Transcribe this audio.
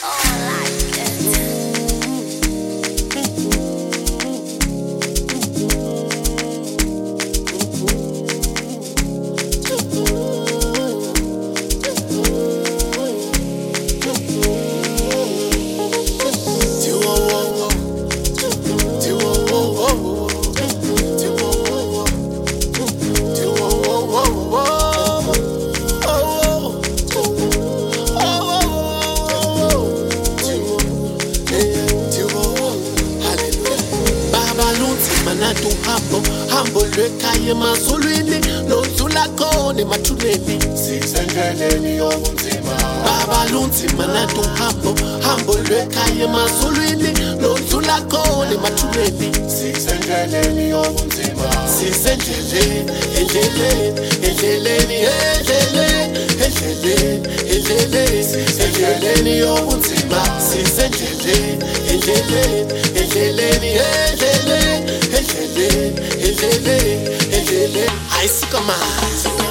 Hambo lwekhaya emasolweni lonzula khona emathuneni sisendleleni yobunzima baba lunzima nanto hambo lwekhaya emasolweni lonzula khona emathuneni sisendleleni yobunzima sisendleleni endleleni yobunzima sisendleleni endleleni I see come on.